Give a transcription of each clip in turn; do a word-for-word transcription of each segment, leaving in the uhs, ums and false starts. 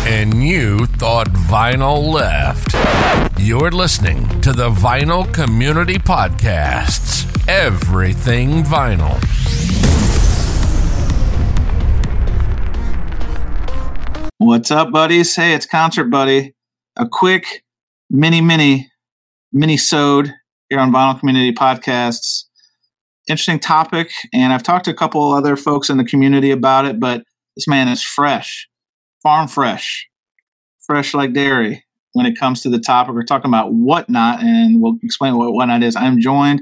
and you thought vinyl left. You're listening to the Vinyl Community Podcasts. Everything vinyl. What's up, buddies? Hey, it's Concert Buddy. A quick mini, mini, mini-sode here on Vinyl Community Podcasts. Interesting topic, and I've talked to a couple other folks in the community about it, but this man is fresh, farm fresh, fresh like dairy when it comes to the topic. We're talking about Whatnot, and we'll explain what Whatnot is. I'm joined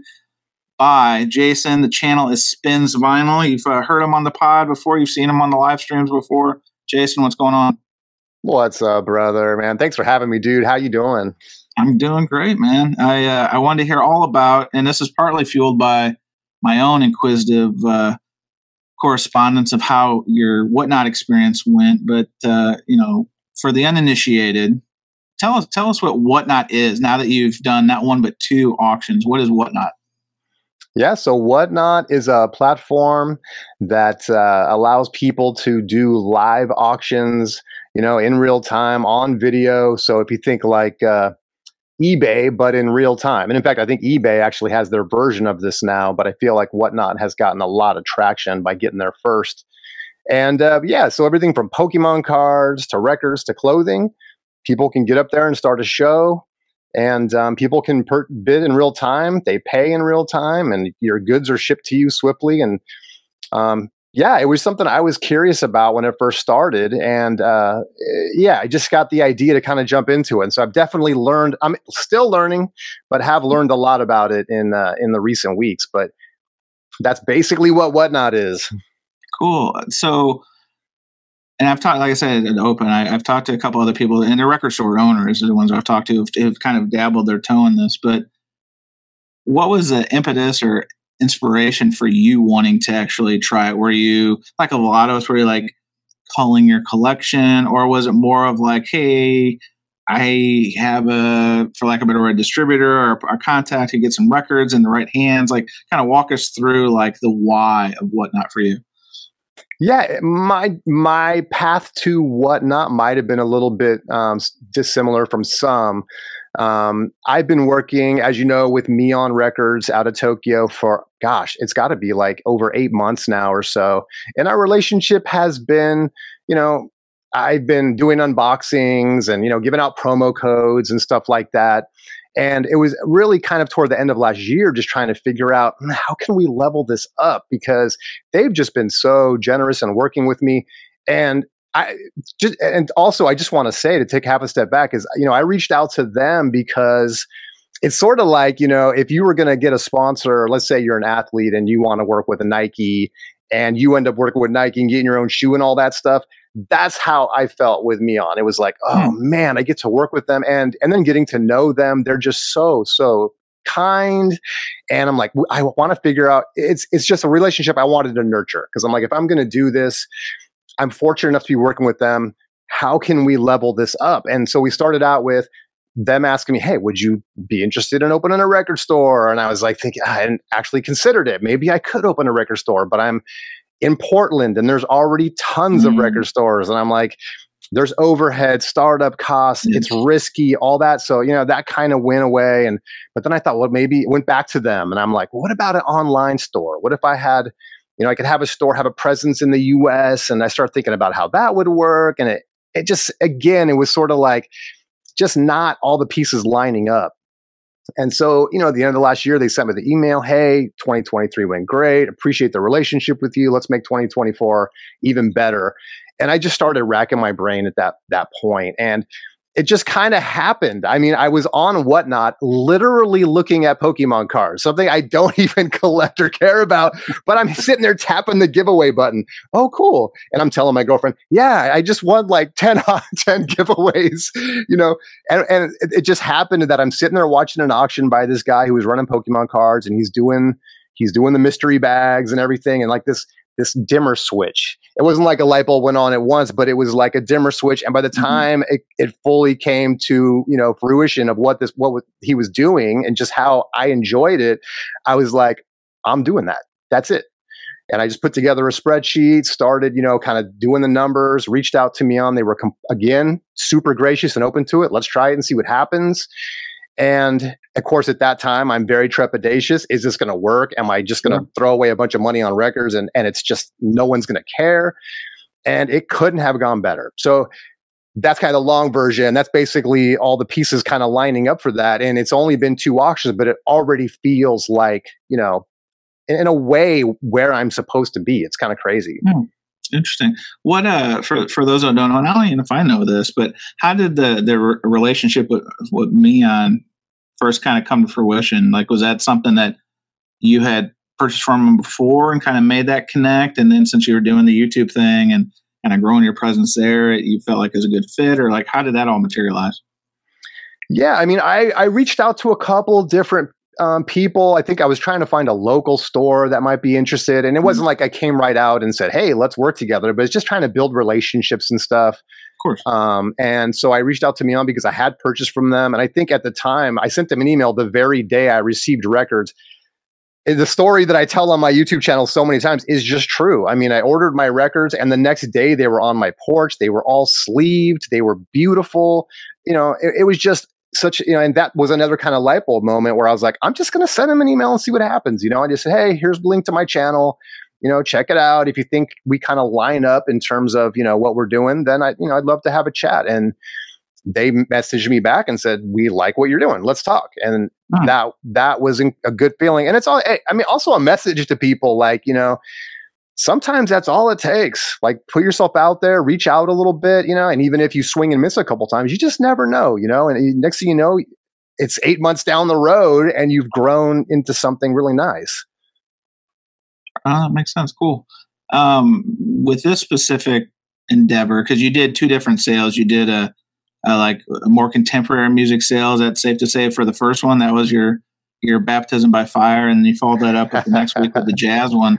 by Jason. The channel is Spins Vinyl. You've uh, heard him on the pod before. You've seen him on the live streams before. Jason, what's going on? What's up, brother, man? Thanks for having me, dude. How you doing? I'm doing great, man. I uh, I wanted to hear all about, and this is partly fueled by my own inquisitive uh, correspondence of how your Whatnot experience went. But uh, you know, for the uninitiated, tell us tell us what Whatnot is now that you've done not one but two auctions. What is Whatnot? Yeah, so Whatnot is a platform that uh, allows people to do live auctions, you know, in real time on video. So if you think like uh, eBay, but in real time. And in fact, I think eBay actually has their version of this now, but I feel like Whatnot has gotten a lot of traction by getting there first. And uh, yeah, so everything from Pokemon cards to records to clothing, people can get up there and start a show. And um, people can per- bid in real time. They pay in real time, and your goods are shipped to you swiftly. And um, yeah, it was something I was curious about when it first started. And uh, yeah, I just got the idea to kind of jump into it. And so I've definitely learned. I'm still learning, but have learned a lot about it in uh, in the recent weeks. But that's basically what Whatnot is. Cool. So. And I've talked, like I said, at Open, I, I've talked to a couple other people, and the record store owners are the ones I've talked to who've, who've kind of dabbled their toe in this. But what was the impetus or inspiration for you wanting to actually try it? Were you, like a lot of us, were you like culling your collection? Or was it more of like, hey, I have a, for lack of a better word, distributor or a contact who gets some records in the right hands? Like, kind of walk us through like the why of Whatnot for you. Yeah, my my path to Whatnot might have been a little bit um, dissimilar from some. Um, I've been working, as you know, with Neon Records out of Tokyo for, gosh, it's got to be like over eight months now or so. And our relationship has been, you know, I've been doing unboxings and, you know, giving out promo codes and stuff like that. And it was really kind of toward the end of last year, just trying to figure out how can we level this up, because they've just been so generous and working with me. And I just, and also I just want to say, to take half a step back, is, you know, I reached out to them because it's sort of like, you know, if you were going to get a sponsor, let's say you're an athlete and you want to work with a Nike and you end up working with Nike and getting your own shoe and all that stuff. That's how I felt with Neon. It was like, oh man, I get to work with them, and and then getting to know them. They're just so so kind, and I'm like, I want to figure out. It's it's just a relationship I wanted to nurture, because I'm like, if I'm going to do this, I'm fortunate enough to be working with them. How can we level this up? And so we started out with them asking me, hey, would you be interested in opening a record store? And I was like, thinking, I hadn't actually considered it. Maybe I could open a record store, but I'm in Portland and there's already tons mm. of record stores. And I'm like, there's overhead, startup costs, mm. it's risky, all that. So, you know, that kind of went away. And, but then I thought, well, maybe it went back to them. And I'm like, well, what about an online store? What if I had, you know, I could have a store, have a presence in the U S, and I start thinking about how that would work. And it, it just, again, it was sort of like, just not all the pieces lining up. And so, you know, at the end of the last year, they sent me the email, hey, twenty twenty-three went great. Appreciate the relationship with you. Let's make twenty twenty-four even better. And I just started racking my brain at that, that point. And it just kind of happened. I mean, I was on Whatnot literally looking at Pokemon cards, something I don't even collect or care about, but I'm sitting there tapping the giveaway button. Oh, cool. And I'm telling my girlfriend, yeah, I just won like ten, ten giveaways, you know, and, and it, it just happened that I'm sitting there watching an auction by this guy who was running Pokemon cards, and he's doing, he's doing the mystery bags and everything. And like this, this dimmer switch. It wasn't like a light bulb went on at once, but it was like a dimmer switch. And by the time mm-hmm. it, it fully came to, you know, fruition of what this, what was, he was doing and just how I enjoyed it, I was like, I'm doing that. That's it. And I just put together a spreadsheet, started, you know, kind of doing the numbers, reached out to Meon. They were, com- again, super gracious and open to it. Let's try it and see what happens. And of course, at that time, I'm very trepidatious. Is this going to work? Am I just going to yeah. throw away a bunch of money on records and, and it's just no one's going to care? And it couldn't have gone better. So that's kind of the long version. That's basically all the pieces kind of lining up for that. And it's only been two auctions, but it already feels like, you know, in, in a way where I'm supposed to be. It's kind of crazy. Hmm. Interesting. What uh for for those who don't know, and I don't even know if I know this, but how did the the re- relationship with with Meon first kind of come to fruition? Like, was that something that you had purchased from him before and kind of made that connect, and then since you were doing the YouTube thing and kind of growing your presence there, you felt like it was a good fit, or like how did that all materialize? Yeah, I mean, I I reached out to a couple different Um, people. I think I was trying to find a local store that might be interested. And it wasn't like I came right out and said, hey, let's work together, but it's just trying to build relationships and stuff. Of course. Um, and so I reached out to Meon because I had purchased from them. And I think at the time I sent them an email the very day I received records. And the story that I tell on my YouTube channel so many times is just true. I mean, I ordered my records and the next day they were on my porch. They were all sleeved. They were beautiful. You know, it, it was just such, you know, and that was another kind of light bulb moment where I was like, I'm just going to send him an email and see what happens. You know, I just said, hey, here's the link to my channel, you know, check it out. If you think we kind of line up in terms of, you know, what we're doing, then I, you know, I'd love to have a chat. And they messaged me back and said, we like what you're doing. Let's talk. And hmm. that, that was a good feeling. And it's all, I mean, also a message to people like, you know, sometimes that's all it takes. Like, put yourself out there, reach out a little bit, you know, and even if you swing and miss a couple times, you just never know, you know, and next thing you know, it's eight months down the road and you've grown into something really nice. Uh, that makes sense. Cool. Um, with this specific endeavor, because you did two different sales, you did a, a like a more contemporary music sales. That's safe to say for the first one, that was your, your baptism by fire. And you followed that up with the next week with the jazz one.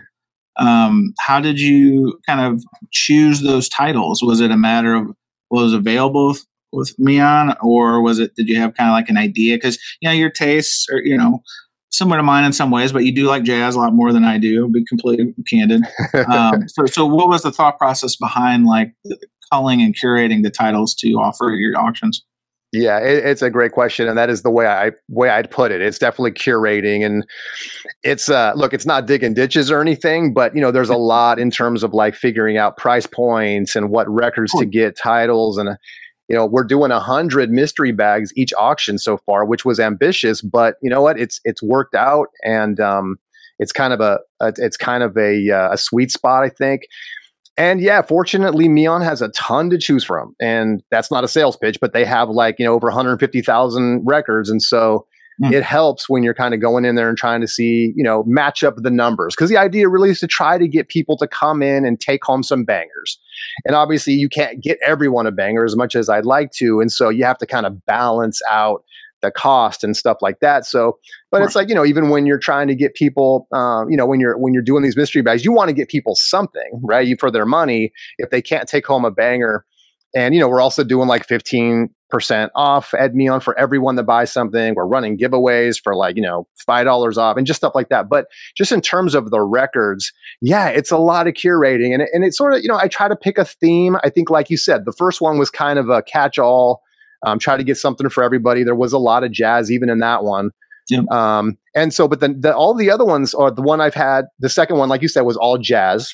Um, how did you kind of choose those titles? Was it a matter of what was available with, with Meon, or was it, did you have kind of like an idea? Because, you know, your tastes are, you know, similar to mine in some ways, but you do like jazz a lot more than I do, to be completely candid. Um, so, so what was the thought process behind like culling and curating the titles to offer at your auctions? Yeah, it, it's a great question, and that is the way I way I'd put it. It's definitely curating, and it's uh, look, it's not digging ditches or anything, but you know, there's a lot in terms of like figuring out price points and what records to get, titles, and uh, you know, we're doing a hundred mystery bags each auction so far, which was ambitious, but you know what, it's it's worked out, and um, it's kind of a, a it's kind of a uh, a sweet spot, I think. And yeah, fortunately, Meon has a ton to choose from. And that's not a sales pitch, but they have like, you know, over one hundred fifty thousand records. And so mm. it helps when you're kind of going in there and trying to see, you know, match up the numbers. Because the idea really is to try to get people to come in and take home some bangers. And obviously, you can't get everyone a banger as much as I'd like to. And so you have to kind of balance out the cost and stuff like that. So, but right. It's like, you know, even when you're trying to get people, um, you know, when you're, when you're doing these mystery bags, you want to get people something, right? You, for their money, if they can't take home a banger. And, you know, we're also doing like fifteen percent off at Meon for everyone that buys something. We're running giveaways for like, you know, five dollars off and just stuff like that. But just in terms of the records, yeah, it's a lot of curating, and it, and it's sort of, you know, I try to pick a theme. I think, like you said, the first one was kind of a catch-all. Um, try to get something for everybody. There was a lot of jazz even in that one. Yeah. Um, and so, but then the, all the other ones, or the one I've had, the second one, like you said, was all jazz.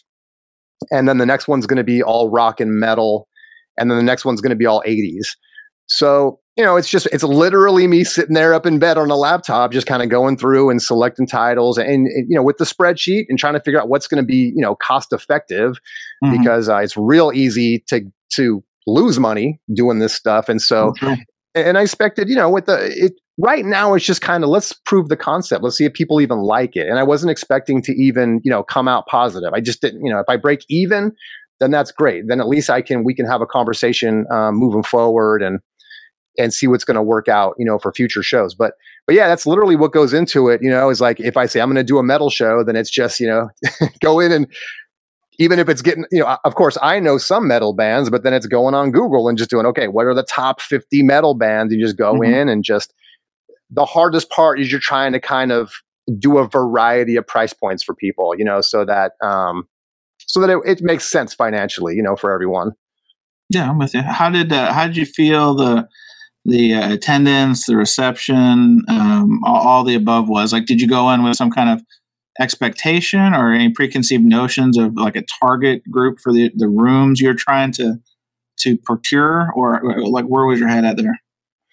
And then the next one's going to be all rock and metal. And then the next one's going to be all eighties. So, you know, it's just, it's literally me sitting there up in bed on a laptop, just kind of going through and selecting titles and, and, you know, with the spreadsheet and trying to figure out what's going to be, you know, cost effective, mm-hmm. because uh, it's real easy to, to, lose money doing this stuff. And so, okay. and I expected, you know, with the, it right now, it's just kind of, let's prove the concept. Let's see if people even like it. And I wasn't expecting to even, you know, come out positive. I just didn't, you know, if I break even, then that's great. Then at least I can, we can have a conversation um, moving forward and, and see what's going to work out, you know, for future shows. But, but yeah, that's literally what goes into it, you know, is like, if I say I'm going to do a metal show, then it's just, you know, go in and, even if it's getting, you know, of course, I know some metal bands, but then it's going on Google and just doing, okay, what are the top fifty metal bands? You just go mm-hmm. in and just, the hardest part is you're trying to kind of do a variety of price points for people, you know, so that um, so that it, it makes sense financially, you know, for everyone. Yeah, I'm with you. How did uh, how did you feel the the uh, attendance, the reception, um, all, all the above was? Like, did you go in with some kind of expectation or any preconceived notions of like a target group for the, the rooms you're trying to to procure, or like where was your head at there?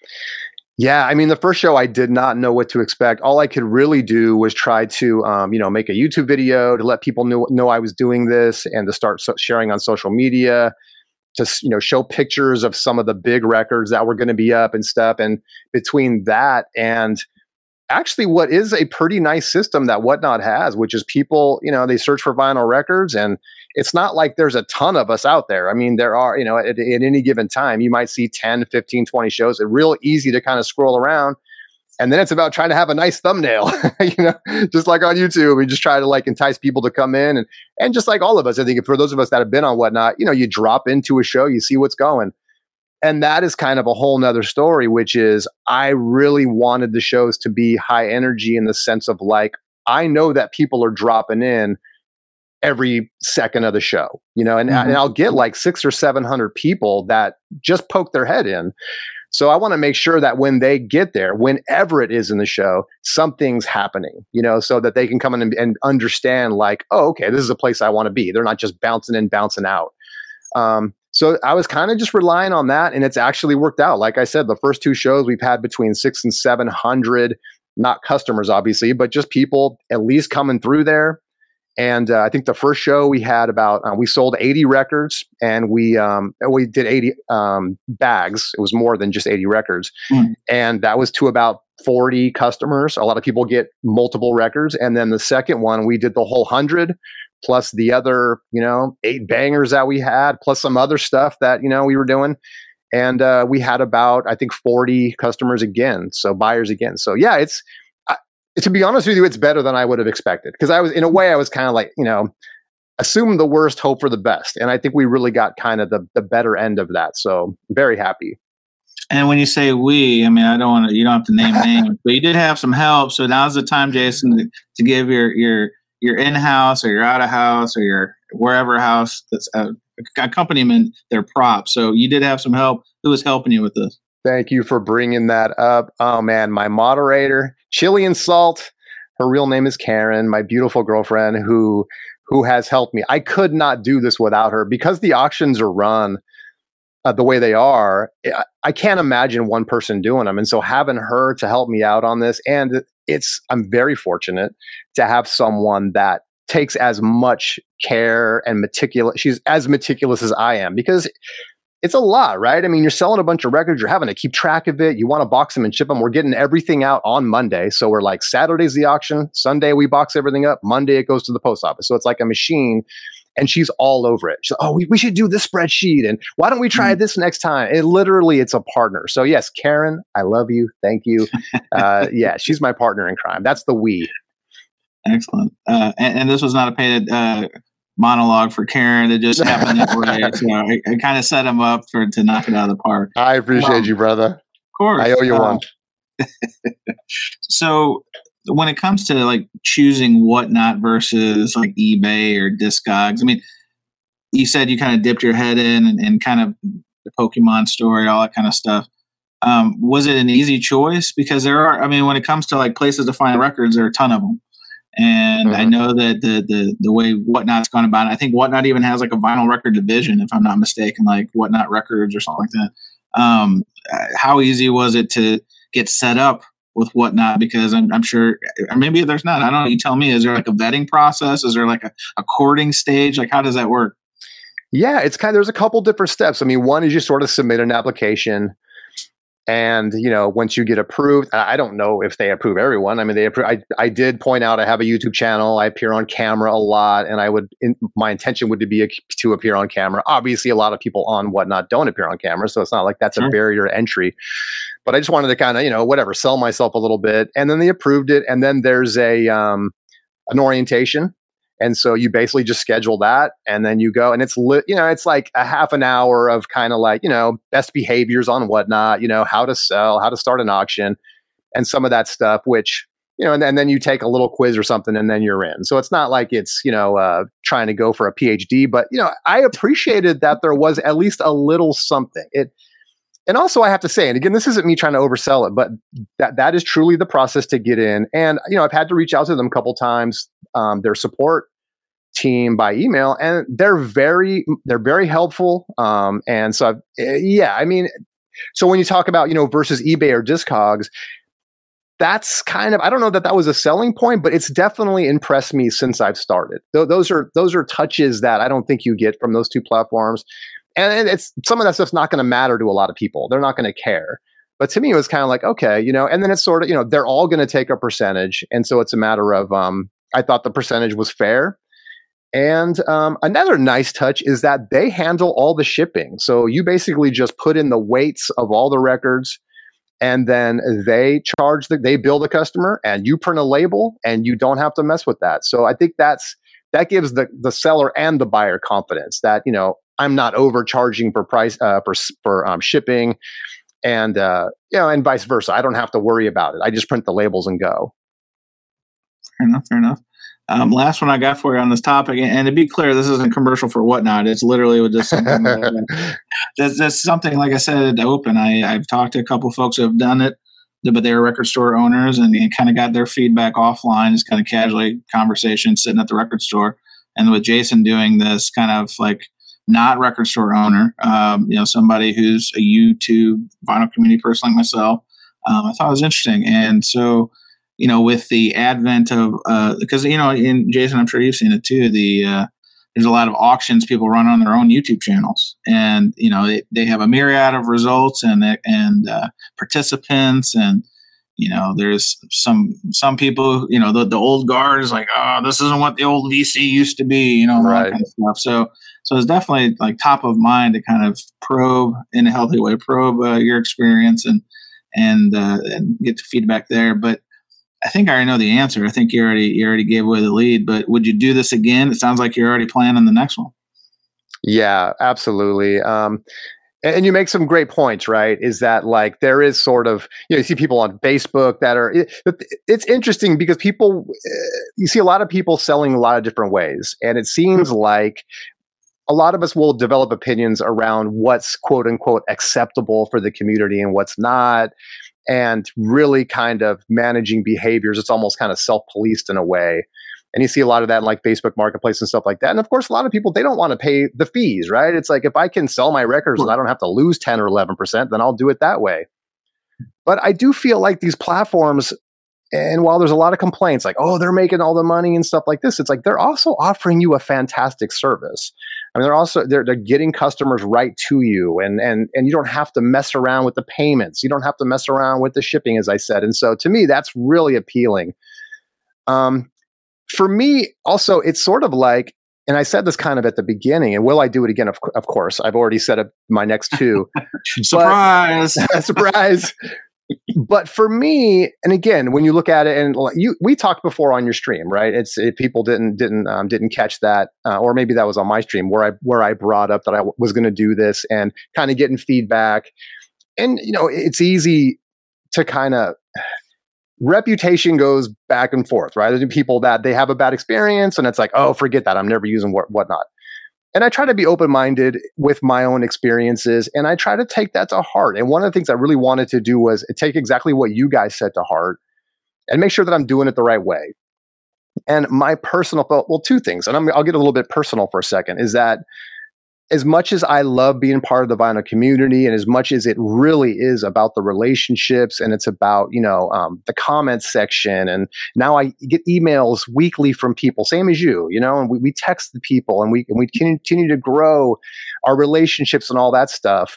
Yeah, I mean, the first show I did not know what to expect. All I could really do was try to, um, you know, make a YouTube video to let people know know I was doing this, and to start so- sharing on social media, to, you know, show pictures of some of the big records that were going to be up and stuff. And between that and actually what is a pretty nice system that Whatnot has, which is people, you know, they search for vinyl records, and it's not like there's a ton of us out there. I mean, there are, you know, at, at any given time, you might see ten, fifteen, twenty shows. It's real easy to kind of scroll around. And then it's about trying to have a nice thumbnail, you know, just like on YouTube. We just try to like entice people to come in. And, and just like all of us, I think for those of us that have been on Whatnot, you know, you drop into a show, you see what's going. And that is kind of a whole nother story, which is I really wanted the shows to be high energy in the sense of like, I know that people are dropping in every second of the show, you know, and, mm-hmm. and I'll get like six or seven hundred people that just poke their head in. So I want to make sure that when they get there, whenever it is in the show, something's happening, you know, so that they can come in and, and understand like, oh, okay, this is a place I want to be. They're not just bouncing in, bouncing out. Um, So I was kind of just relying on that, and it's actually worked out. Like I said, the first two shows we've had between six and seven hundred, not customers obviously, but just people at least coming through there. And uh, I think the first show we had about uh, we sold eighty records, and we um, we did eighty um, bags. It was more than just eighty records, mm. and that was to about forty customers. A lot of people get multiple records, and then the second one we did the whole hundred. Plus the other, you know, eight bangers that we had, plus some other stuff that, you know, we were doing. And uh, we had about, I think, forty customers again. So buyers again. So yeah, it's, uh, to be honest with you, it's better than I would have expected. Because I was, in a way, I was kind of like, you know, assume the worst, hope for the best. And I think we really got kind of the, the better end of that. So very happy. And when you say we, I mean, I don't want to, you don't have to name names, but you did have some help. So now's the time, Jason, to, to give your, your, your in-house or your out-of-house or your wherever house that's a accompaniment, their props. So you did have some help. Who was helping you with this? Thank you for bringing that up. Oh man, my moderator, Chili and Salt. Her real name is Karen, my beautiful girlfriend who who has helped me. I could not do this without her because the auctions are run uh, the way they are. I, I can't imagine one person doing them. And so having her to help me out on this, and it's, I'm very fortunate to have someone that takes as much care and meticulous. She's as meticulous as I am, because it's a lot, right? I mean, you're selling a bunch of records. You're having to keep track of it. You want to box them and ship them. We're getting everything out on Monday. So we're like, Saturday's the auction. Sunday, we box everything up. Monday, it goes to the post office. So it's like a machine. And she's all over it. She's like, oh, we, we should do this spreadsheet. And why don't we try this next time? It literally, it's a partner. So yes, Karen, I love you. Thank you. Uh, yeah, she's my partner in crime. That's the we. Excellent. Uh, and, and this was not a paid uh, monologue for Karen. It just happened that way. So I, I kind of set him up for to knock it out of the park. I appreciate um, you, brother. Of course. I owe you uh, one. So when it comes to like choosing Whatnot versus like eBay or Discogs, I mean, you said you kind of dipped your head in and, and kind of the Pokemon story, all that kind of stuff. Um, was it an easy choice? Because there are, I mean, when it comes to like places to find records, there are a ton of them. And mm-hmm. I know that the, the, the way Whatnot's gone about it, I think Whatnot even has like a vinyl record division, if I'm not mistaken, like Whatnot Records or something like that. Um, how easy was it to get set up with Whatnot? Because I'm, I'm sure, or maybe there's not, I don't know, you tell me, is there like a vetting process? Is there like a, a courting stage? Like, how does that work? Yeah, it's kind of, there's a couple different steps. I mean, one is you sort of submit an application, and, you know, once you get approved, I don't know if they approve everyone. I mean, they approve, I, I did point out I have a YouTube channel. I appear on camera a lot, and I would, in, my intention would to be a, to appear on camera. Obviously, a lot of people on Whatnot don't appear on camera, so it's not like that's sure. a barrier to entry. But I just wanted to kind of, you know, whatever, sell myself a little bit. And then they approved it. And then there's a um, an orientation. And so you basically just schedule that, and then you go, and it's lit, you know, it's like a half an hour of kind of like, you know, best behaviors on Whatnot, you know, how to sell, how to start an auction, and some of that stuff, which you know, and, and then you take a little quiz or something and then you're in. So it's not like it's, you know, uh, trying to go for a PhD, but, you know, I appreciated that there was at least a little something. It, and also I have to say, and again, this isn't me trying to oversell it, but that that is truly the process to get in. And, you know, I've had to reach out to them a couple times, um, their support team by email, and they're very, they're very helpful. Um, and so, I've, yeah, I mean, so when you talk about, you know, versus eBay or Discogs, that's kind of, I don't know that that was a selling point, but it's definitely impressed me since I've started. Th- those are, those are touches that I don't think you get from those two platforms. And it's, some of that stuff's not going to matter to a lot of people. They're not going to care. But to me, it was kind of like, okay, you know, and then it's sort of, you know, they're all going to take a percentage. And so it's a matter of, um, I thought the percentage was fair. And um, another nice touch is that they handle all the shipping. So you basically just put in the weights of all the records, and then they charge the, they bill the customer, and you print a label, and you don't have to mess with that. So I think that's, that gives the, the seller and the buyer confidence that, you know, I'm not overcharging for price, uh, for, for um, shipping, and, uh, you know, and vice versa. I don't have to worry about it. I just print the labels and go. Fair enough. Fair enough. Um, last one I got for you on this topic, and to be clear, this isn't a commercial for Whatnot. It's literally with just something. that's, that's something, like I said, open. I, I've talked to a couple of folks who have done it, but they were record store owners, and, and kind of got their feedback offline, just kind of casually conversation sitting at the record store. And with Jason doing this, kind of like not record store owner, um, you know, somebody who's a YouTube vinyl community person like myself, um, I thought it was interesting. And so, you know, with the advent of, uh, because, you know, in Jason, I'm sure you've seen it too, the, uh, there's a lot of auctions people run on their own YouTube channels, and, you know, they, they have a myriad of results and, and, uh, participants, and, you know, there's some, some people, you know, the, the old guard is like, oh, this isn't what the old V C used to be, you know, right. That kind of stuff. So, so it's definitely like top of mind to kind of probe in a healthy way, probe uh, your experience and, and, uh, and get the feedback there. But I think I already know the answer. I think you already you already gave away the lead, but would you do this again? It sounds like you're already planning the next one. Yeah, absolutely. Um, and, and you make some great points, right? Is that like there is sort of, you know, you see people on Facebook that are, it, it's interesting because people, you see a lot of people selling a lot of different ways. And it seems like a lot of us will develop opinions around what's quote unquote acceptable for the community and what's not. And really kind of managing behaviors. It's almost kind of self-policed in a way. And you see a lot of that in like Facebook Marketplace and stuff like that. And of course, a lot of people, they don't want to pay the fees, right? It's like, if I can sell my records and I don't have to lose ten or eleven percent, then I'll do it that way. But I do feel like these platforms, and while there's a lot of complaints like, oh, they're making all the money and stuff like this, it's like they're also offering you a fantastic service. I mean, they're also they're, they're getting customers right to you, and and and you don't have to mess around with the payments. You don't have to mess around with the shipping, as I said. And so, to me, that's really appealing. Um, for me, also, it's sort of like, and I said this kind of at the beginning, and will I do it again? Of, of course, I've already said it, my next two. Surprise! But, surprise! But for me, and again, when you look at it, and you, we talked before on your stream, right? It's if people didn't didn't um, didn't catch that, uh, or maybe that was on my stream where I where I brought up that I w- was going to do this and kind of getting feedback, and you know, it's easy to kind of reputation goes back and forth, right? There's people that they have a bad experience, and it's like, oh, forget that, I'm never using what whatnot. And I try to be open-minded with my own experiences, and I try to take that to heart. And one of the things I really wanted to do was take exactly what you guys said to heart and make sure that I'm doing it the right way. And my personal thought, well, two things, and I'm, I'll get a little bit personal for a second, is that as much as I love being part of the vinyl community, and as much as it really is about the relationships, and it's about, you know, um, the comments section, and now I get emails weekly from people, same as you, you know, and we, we text the people, and we and we continue to grow our relationships and all that stuff.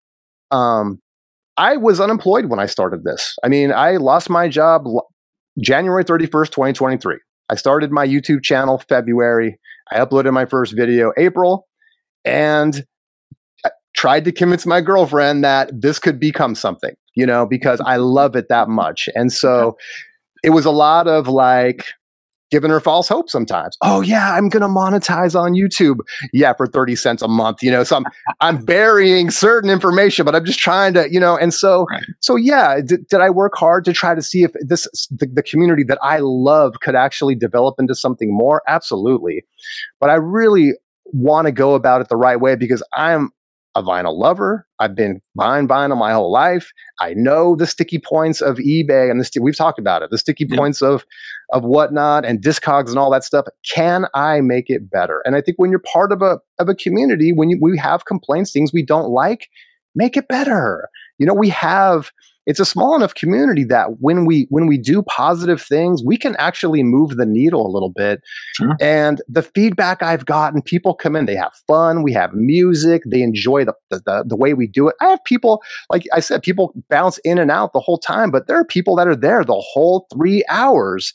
Um, I was unemployed when I started this. I mean, I lost my job January thirty-first, twenty twenty-three. I started my YouTube channel February. I uploaded my first video April. And I tried to convince my girlfriend that this could become something, you know, because I love it that much. And so it was a lot of like, giving her false hope sometimes. Oh yeah, I'm going to monetize on YouTube. Yeah, for thirty cents a month, you know, so I'm, I'm burying certain information, but I'm just trying to, you know, and so, right. so yeah, did, did I work hard to try to see if this, the, the community that I love could actually develop into something more? Absolutely. But I really want to go about it the right way because I'm a vinyl lover. I've been buying vinyl my whole life. I know the sticky points of eBay and the st- we've talked about it, the sticky yeah. points of of whatnot and Discogs and all that stuff. Can I make it better? And I think when you're part of a of a community, when you, we have complaints, things we don't like, make it better. You know, we have. It's a small enough community that when we when we do positive things, we can actually move the needle a little bit. Sure. And the feedback I've gotten, people come in, they have fun, we have music, they enjoy the, the the way we do it. I have people, like I said, people bounce in and out the whole time, but there are people that are there the whole three hours.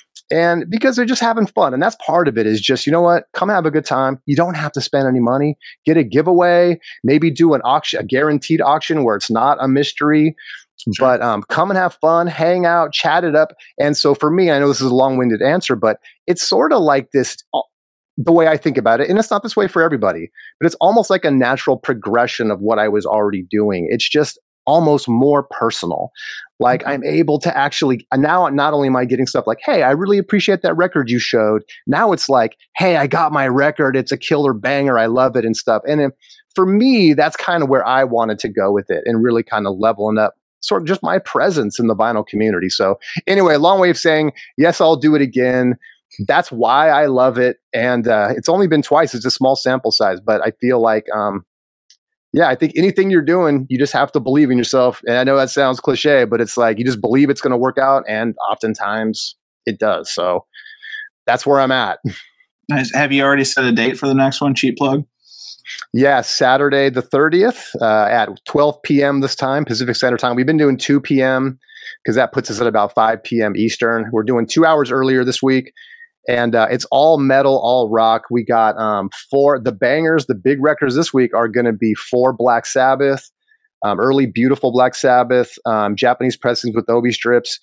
And because they're just having fun. And that's part of it is just, you know what, come have a good time. You don't have to spend any money. Get a giveaway, maybe do an auction, a guaranteed auction where it's not a mystery. Sure. But um, come and have fun, hang out, chat it up. And so for me, I know this is a long-winded answer, but it's sort of like this, uh, the way I think about it. And it's not this way for everybody, but it's almost like a natural progression of what I was already doing. It's just almost more personal. Like mm-hmm. I'm able to actually, now not only am I getting stuff like, hey, I really appreciate that record you showed. Now it's like, hey, I got my record. It's a killer banger. I love it and stuff. And it, for me, that's kind of where I wanted to go with it and really kind of leveling up sort of just my presence in the vinyl community. So anyway, long way of saying, yes, I'll do it again. That's why I love it. And uh, it's only been twice. It's a small sample size, but I feel like, um, yeah, I think anything you're doing, you just have to believe in yourself. And I know that sounds cliche, but it's like, you just believe it's going to work out. And oftentimes it does. So that's where I'm at. Nice. Have you already set a date for the next one? Cheap plug. Yeah, Saturday the thirtieth uh, at twelve p.m. this time, Pacific Standard Time. We've been doing two p.m. because that puts us at about five p.m. Eastern. We're doing two hours earlier this week, and uh, it's all metal, all rock. We got um, four, the bangers, the big records this week are going to be four Black Sabbath, um, early Beautiful Black Sabbath, um, Japanese pressings with Obi strips,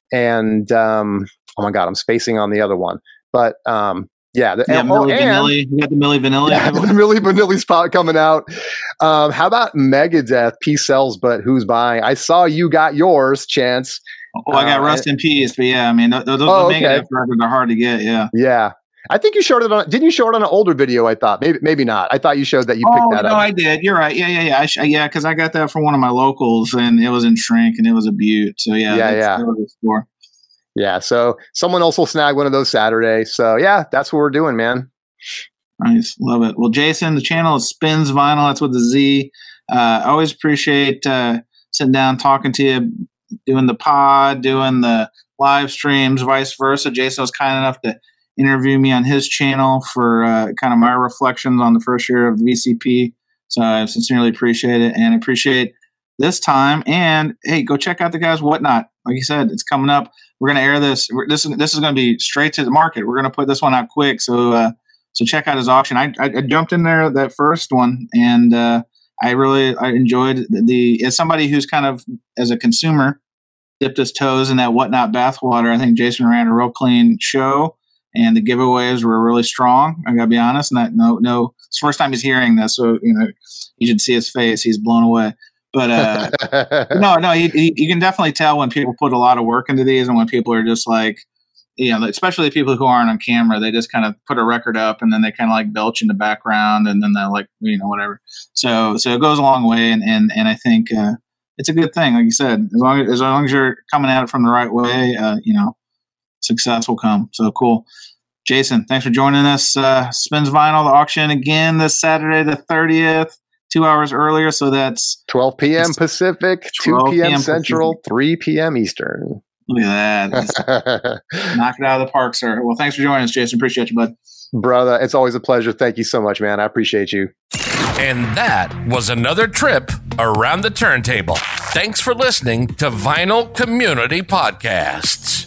and um, oh my God, I'm spacing on the other one. But um, Yeah, the, yeah, and, Milli oh, Vanilli. You got the Milli Vanilli. Yeah, the Milli Vanilli spot coming out. Um, how about Megadeth? Peace sells, but who's buying? I saw you got yours, Chance. Oh, I got uh, Rust in Peace, but yeah, I mean, those, those oh, Megadeth okay. records are hard to get. Yeah, yeah. I think you showed it on. Didn't you show it on an older video? I thought maybe, maybe not. I thought you showed that you picked oh, that no, up. No, I did. You're right. Yeah, yeah, yeah. I sh- yeah, because I got that from one of my locals, and it was in shrink, and it was a beaut. So yeah, yeah, yeah. That yeah. So someone else will snag one of those Saturday. So yeah, that's what we're doing, man. Nice. Love it. Well, Jason, the channel is Spins Vinyl. That's with the Z. Uh, I always appreciate uh, sitting down, talking to you, doing the pod, doing the live streams, vice versa. Jason was kind enough to interview me on his channel for uh, kind of my reflections on the first year of the V C P. So I sincerely appreciate it and appreciate this time. And hey, go check out the guys Whatnot. Like you said, it's coming up. We're going to air this. We're, this is this is going to be straight to the market. We're going to put this one out quick. So uh, so check out his auction. I, I, I jumped in there that first one, and uh, I really I enjoyed the, the. As somebody who's kind of as a consumer dipped his toes in that Whatnot bathwater, I think Jason ran a real clean show, and the giveaways were really strong. I got to be honest. Not no no. It's the first time he's hearing this, so you know you should see his face. He's blown away. But uh, no, no, you, you can definitely tell when people put a lot of work into these, and when people are just like, you know, especially the people who aren't on camera, they just kind of put a record up and then they kind of like belch in the background, and then they're like, you know, whatever. So, so it goes a long way, and and and I think uh, it's a good thing, like you said, as long as as long as you're coming at it from the right way, uh, you know, success will come. So cool. Jason, thanks for joining us. Uh, Spins Vinyl, the auction again this Saturday, the thirtieth. Two hours earlier, so that's twelve p.m. Pacific, two p.m. Central, Pacific. three p.m. Eastern. Look at that. Knock it out of the park, sir. Well, thanks for joining us, Jason. Appreciate you, bud. Brother, it's always a pleasure. Thank you so much, man. I appreciate you. And that was another trip around the turntable. Thanks for listening to Vinyl Community Podcasts.